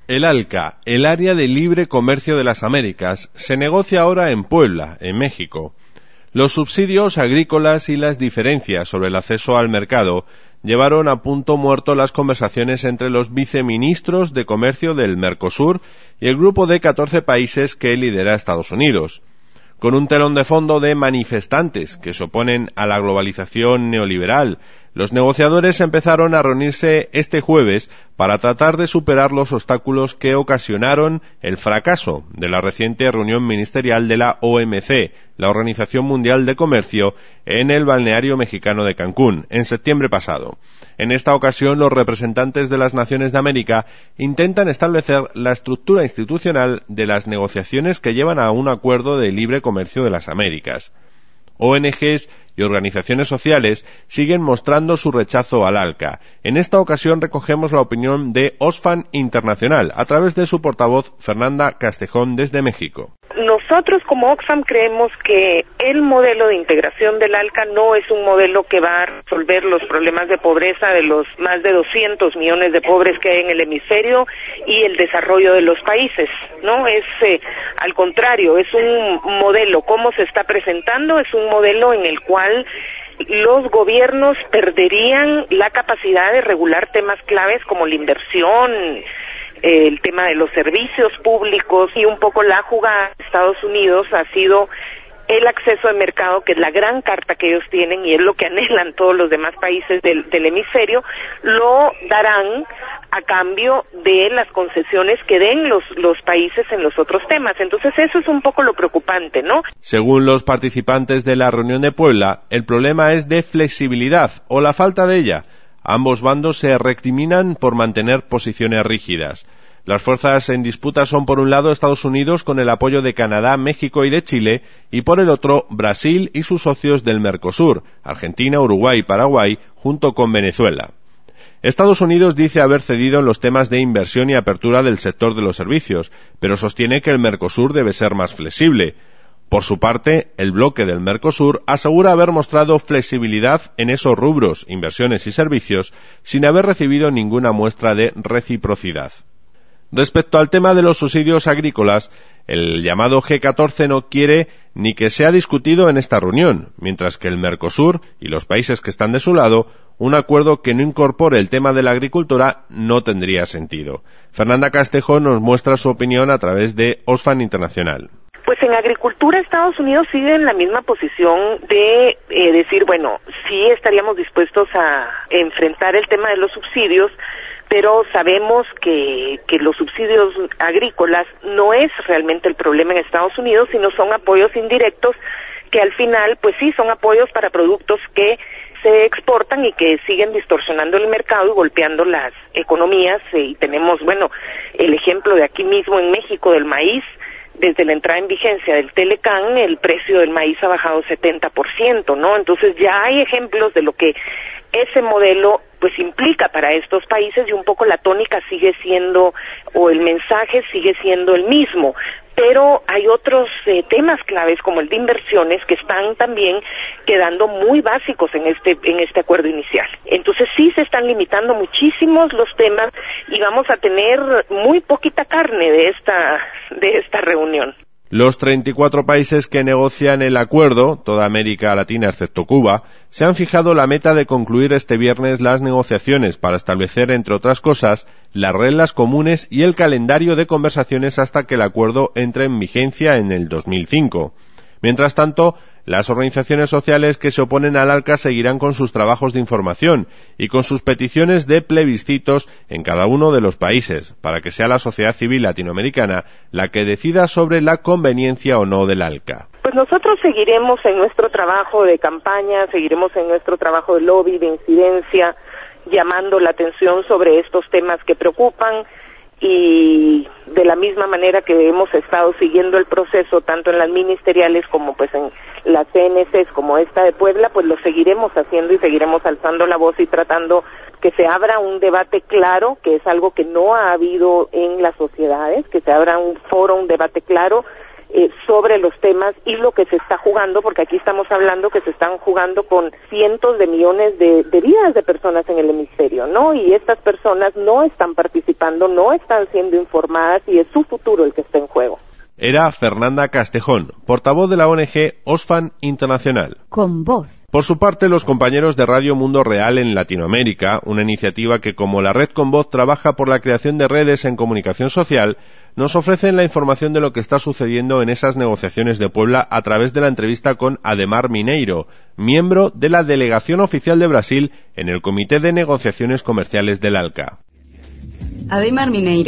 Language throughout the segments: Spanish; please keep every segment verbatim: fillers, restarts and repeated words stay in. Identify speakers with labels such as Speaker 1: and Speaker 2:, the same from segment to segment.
Speaker 1: El ALCA, el Área de Libre Comercio de las Américas, se negocia ahora en Puebla, en México. Los subsidios agrícolas y las diferencias sobre el acceso al mercado llevaron a punto muerto las conversaciones entre los viceministros de Comercio del Mercosur y el grupo de catorce países que lidera Estados Unidos. Con un telón de fondo de manifestantes que se oponen a la globalización neoliberal, los negociadores empezaron a reunirse este jueves para tratar de superar los obstáculos que ocasionaron el fracaso de la reciente reunión ministerial de la O M C, la Organización Mundial de Comercio, en el balneario mexicano de Cancún, en septiembre pasado. En esta ocasión, los representantes de las naciones de América intentan establecer la estructura institucional de las negociaciones que llevan a un acuerdo de libre comercio de las Américas. O N Ges y organizaciones sociales siguen mostrando su rechazo al ALCA. En esta ocasión recogemos la opinión de Oxfam Internacional a través de su portavoz Fernanda Castejón desde México.
Speaker 2: Nosotros como Oxfam creemos que el modelo de integración del ALCA no es un modelo que va a resolver los problemas de pobreza de los más de doscientos millones de pobres que hay en el hemisferio y el desarrollo de los países, ¿no? Es, eh, al contrario, es un modelo, como se está presentando, es un modelo en el cual los gobiernos perderían la capacidad de regular temas claves como la inversión, el tema de los servicios públicos, y un poco la jugada de Estados Unidos ha sido el acceso al mercado, que es la gran carta que ellos tienen y es lo que anhelan todos los demás países del, del hemisferio, lo darán a cambio de las concesiones que den los, los países en los otros temas. Entonces eso es un poco lo preocupante, ¿no?
Speaker 1: Según los participantes de la reunión de Puebla, el problema es de flexibilidad o la falta de ella. Ambos bandos se recriminan por mantener posiciones rígidas. Las fuerzas en disputa son, por un lado, Estados Unidos con el apoyo de Canadá, México y de Chile, y por el otro, Brasil y sus socios del Mercosur, Argentina, Uruguay y Paraguay, junto con Venezuela. Estados Unidos dice haber cedido en los temas de inversión y apertura del sector de los servicios, pero sostiene que el Mercosur debe ser más flexible. Por su parte, el bloque del Mercosur asegura haber mostrado flexibilidad en esos rubros, inversiones y servicios, sin haber recibido ninguna muestra de reciprocidad. Respecto al tema de los subsidios agrícolas, el llamado G catorce no quiere ni que sea discutido en esta reunión, mientras que el Mercosur y los países que están de su lado, un acuerdo que no incorpore el tema de la agricultura no tendría sentido. Fernanda Castejón nos muestra su opinión a través de Oxfam Internacional.
Speaker 2: Pues en agricultura Estados Unidos sigue en la misma posición de eh, decir, bueno, sí estaríamos dispuestos a enfrentar el tema de los subsidios, pero sabemos que, que los subsidios agrícolas no es realmente el problema en Estados Unidos, sino son apoyos indirectos que al final, pues sí, son apoyos para productos que se exportan y que siguen distorsionando el mercado y golpeando las economías. Y tenemos, bueno, el ejemplo de aquí mismo en México del maíz. Desde la entrada en vigencia del Telecán, el precio del maíz ha bajado setenta por ciento, ¿no? Entonces ya hay ejemplos de lo que ese modelo pues implica para estos países, y un poco la tónica sigue siendo, o el mensaje sigue siendo el mismo, pero hay otros eh, temas claves como el de inversiones que están también quedando muy básicos en este en este acuerdo inicial. Entonces sí se están limitando muchísimos los temas y vamos a tener muy poquita carne de esta de esta reunión.
Speaker 1: Los treinta y cuatro países que negocian el acuerdo, toda América Latina excepto Cuba, se han fijado la meta de concluir este viernes las negociaciones para establecer, entre otras cosas, las reglas comunes y el calendario de conversaciones hasta que el acuerdo entre en vigencia en el dos mil cinco. Mientras tanto, las organizaciones sociales que se oponen al ALCA seguirán con sus trabajos de información y con sus peticiones de plebiscitos en cada uno de los países, para que sea la sociedad civil latinoamericana la que decida sobre la conveniencia o no del ALCA.
Speaker 2: Pues nosotros seguiremos en nuestro trabajo de campaña, seguiremos en nuestro trabajo de lobby, de incidencia, llamando la atención sobre estos temas que preocupan, y de la misma manera que hemos estado siguiendo el proceso tanto en las ministeriales como pues en las C N Cs como esta de Puebla, pues lo seguiremos haciendo y seguiremos alzando la voz y tratando que se abra un debate claro, que es algo que no ha habido en las sociedades, que se abra un foro, un debate claro eh, sobre los temas y lo que se está jugando, porque aquí estamos hablando que se están jugando con cientos de millones de, de vidas de personas en el hemisferio, ¿no? Y estas personas no están participando, no están siendo informadas y es su futuro el que está en juego.
Speaker 1: Era Fernanda Castejón, portavoz de la O N G Oxfam Internacional.
Speaker 3: Con voz.
Speaker 1: Por su parte, los compañeros de Radio Mundo Real en Latinoamérica, una iniciativa que como la Red Con Voz trabaja por la creación de redes en comunicación social, nos ofrecen la información de lo que está sucediendo en esas negociaciones de Puebla a través de la entrevista con Ademar Mineiro, miembro de la Delegación Oficial de Brasil en el Comité de Negociaciones Comerciales del ALCA.
Speaker 4: Ademar Mineiro.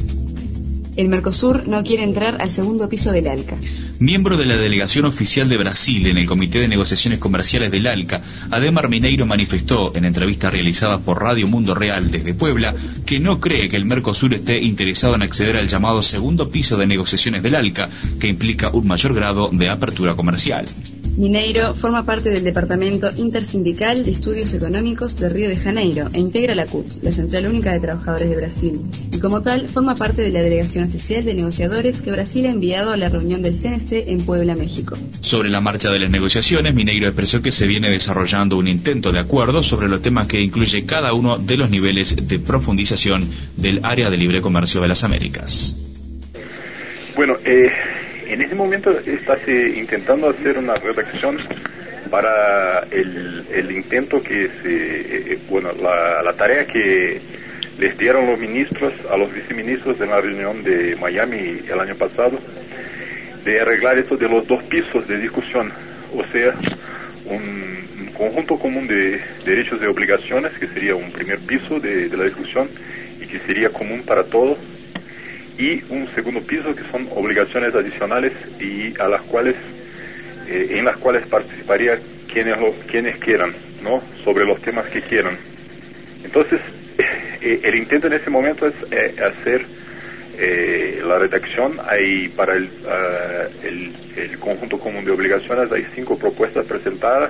Speaker 4: El Mercosur no quiere entrar al segundo piso del ALCA.
Speaker 5: Miembro de la Delegación Oficial de Brasil en el Comité de Negociaciones Comerciales del ALCA, Ademar Mineiro manifestó en entrevista realizada por Radio Mundo Real desde Puebla que no cree que el Mercosur esté interesado en acceder al llamado segundo piso de negociaciones del ALCA, que implica un mayor grado de apertura comercial.
Speaker 4: Mineiro forma parte del Departamento Intersindical de Estudios Económicos de Río de Janeiro e integra la C U T, la Central Única de Trabajadores de Brasil, y como tal forma parte de la Delegación Oficial de Negociadores que Brasil ha enviado a la reunión del C N C en Puebla, México.
Speaker 5: Sobre la marcha de las negociaciones, Mineiro expresó que se viene desarrollando un intento de acuerdo sobre los temas que incluye cada uno de los niveles de profundización del área de libre comercio de las Américas.
Speaker 6: Bueno, eh... en este momento está se, intentando hacer una redacción para el, el intento que se, eh, bueno, la, la tarea que les dieron los ministros a los viceministros en la reunión de Miami el año pasado, de arreglar esto de los dos pisos de discusión, o sea, un, un conjunto común de derechos y obligaciones, que sería un primer piso de, de la discusión y que sería común para todos, y un segundo piso que son obligaciones adicionales y a las cuales eh, en las cuales participaría quienes lo, quienes quieran, ¿no? Sobre los temas que quieran. Entonces eh, el intento en ese momento es eh, hacer eh, la redacción. Hay para el, uh, el el conjunto común de obligaciones hay cinco propuestas presentadas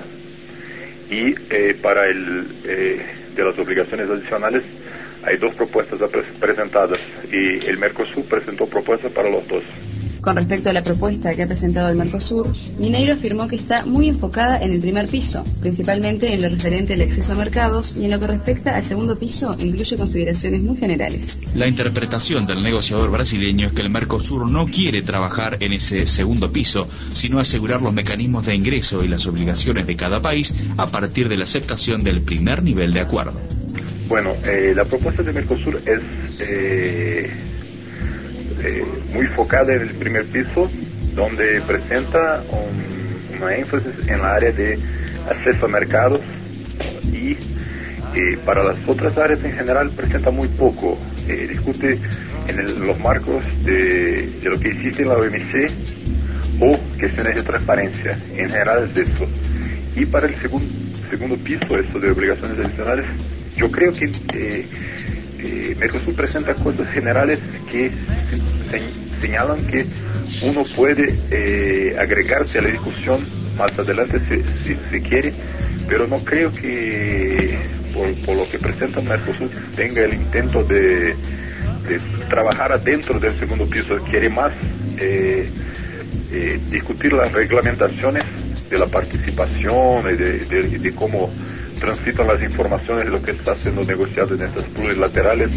Speaker 6: y eh, para el eh, de las obligaciones adicionales hay dos propuestas presentadas y el Mercosur presentó propuestas para los dos.
Speaker 4: Con respecto a la propuesta que ha presentado el Mercosur, Mineiro afirmó que está muy enfocada en el primer piso, principalmente en lo referente al acceso a mercados, y en lo que respecta al segundo piso incluye consideraciones muy generales.
Speaker 5: La interpretación del negociador brasileño es que el Mercosur no quiere trabajar en ese segundo piso, sino asegurar los mecanismos de ingreso y las obligaciones de cada país a partir de la aceptación del primer nivel de acuerdo.
Speaker 6: Bueno, eh, la propuesta de Mercosur es eh, eh, muy focada en el primer piso, donde presenta un, una énfasis en la área de acceso a mercados y eh, para las otras áreas en general presenta muy poco. Eh, discute en el, los marcos de, de lo que existe en la O M C o cuestiones de transparencia. En general es eso. Y para el segun, segundo piso, esto de obligaciones adicionales, yo creo que eh, eh, Mercosur presenta cosas generales que se, señalan que uno puede eh, agregarse a la discusión más adelante si, si, si quiere, pero no creo que por, por lo que presenta Mercosur tenga el intento de, de trabajar adentro del segundo piso. Quiere más eh, eh, discutir las reglamentaciones de la participación y de, de, de cómo transitan las informaciones de lo que está siendo negociado en estas plurilaterales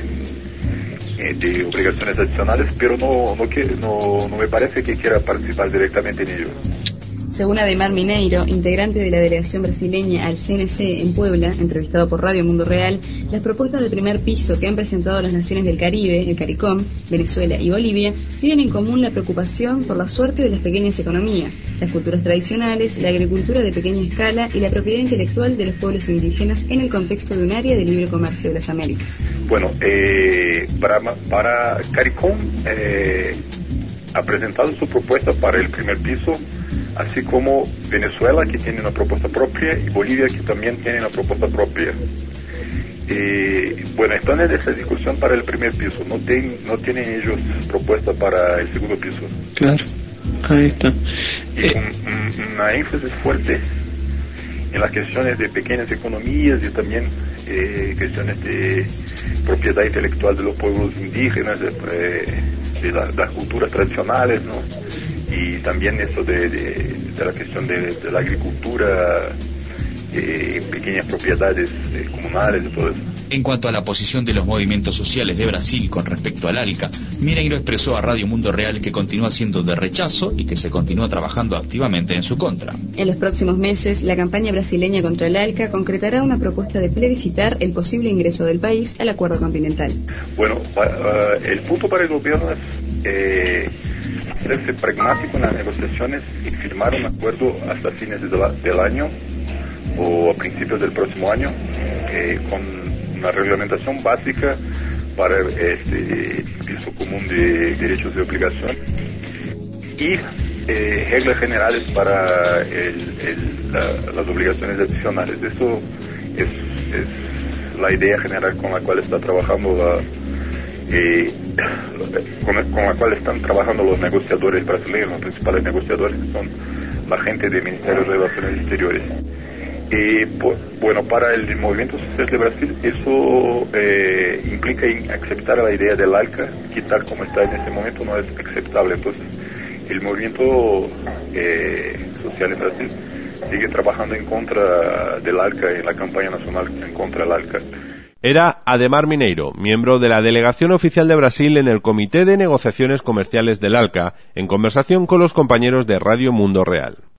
Speaker 6: en, en, de obligaciones adicionales, pero no, no, que, no, no me parece que quiera participar directamente en ello.
Speaker 4: Según Ademar Mineiro, integrante de la delegación brasileña al C N C en Puebla, entrevistado por Radio Mundo Real, las propuestas de primer piso que han presentado las naciones del Caribe, el CARICOM, Venezuela y Bolivia, tienen en común la preocupación por la suerte de las pequeñas economías, las culturas tradicionales, la agricultura de pequeña escala y la propiedad intelectual de los pueblos indígenas en el contexto de un área de libre comercio de las Américas.
Speaker 6: Bueno, eh, para, para CARICOM eh, ha presentado su propuesta para el primer piso, así como Venezuela, que tiene una propuesta propia, y Bolivia, que también tiene una propuesta propia. Eh, bueno, están en esa discusión para el primer piso, no, ten, no tienen ellos propuesta para el segundo piso.
Speaker 7: Claro, ahí está.
Speaker 6: Y
Speaker 7: Eh.
Speaker 6: un, un, una énfasis fuerte en las cuestiones de pequeñas economías y también eh, cuestiones de propiedad intelectual de los pueblos indígenas, eh, de, la, de las culturas tradicionales, ¿no? Y también eso de, de, de la cuestión de, de la agricultura, eh, pequeñas propiedades eh, comunales y todo eso.
Speaker 5: En cuanto a la posición de los movimientos sociales de Brasil con respecto al ALCA, Mineiro expresó a Radio Mundo Real que continúa siendo de rechazo y que se continúa trabajando activamente en su contra.
Speaker 4: En los próximos meses, la campaña brasileña contra el ALCA concretará una propuesta de plebiscitar el posible ingreso del país al acuerdo continental.
Speaker 6: Bueno, uh, el punto para el gobierno es eh, ser pragmático en las negociaciones y firmar un acuerdo hasta fines de la, del año o a principios del próximo año eh, con una reglamentación básica para este piso común de derechos y obligaciones y eh, reglas generales para el, el, la, las obligaciones adicionales. Eso es, es la idea general con la cual está trabajando la, eh, con, con la cual están trabajando los negociadores brasileños, los principales negociadores que son la gente del Ministerio de Relaciones Exteriores. Eh, por, bueno, para el movimiento social de Brasil eso eh, implica in aceptar la idea del ALCA, que tal como está en este momento no es aceptable. Entonces, el movimiento eh, social en Brasil sigue trabajando en contra del ALCA, en la campaña nacional en contra del ALCA.
Speaker 1: Era Ademar Mineiro, miembro de la delegación oficial de Brasil en el Comité de Negociaciones Comerciales del ALCA, en conversación con los compañeros de Radio Mundo Real.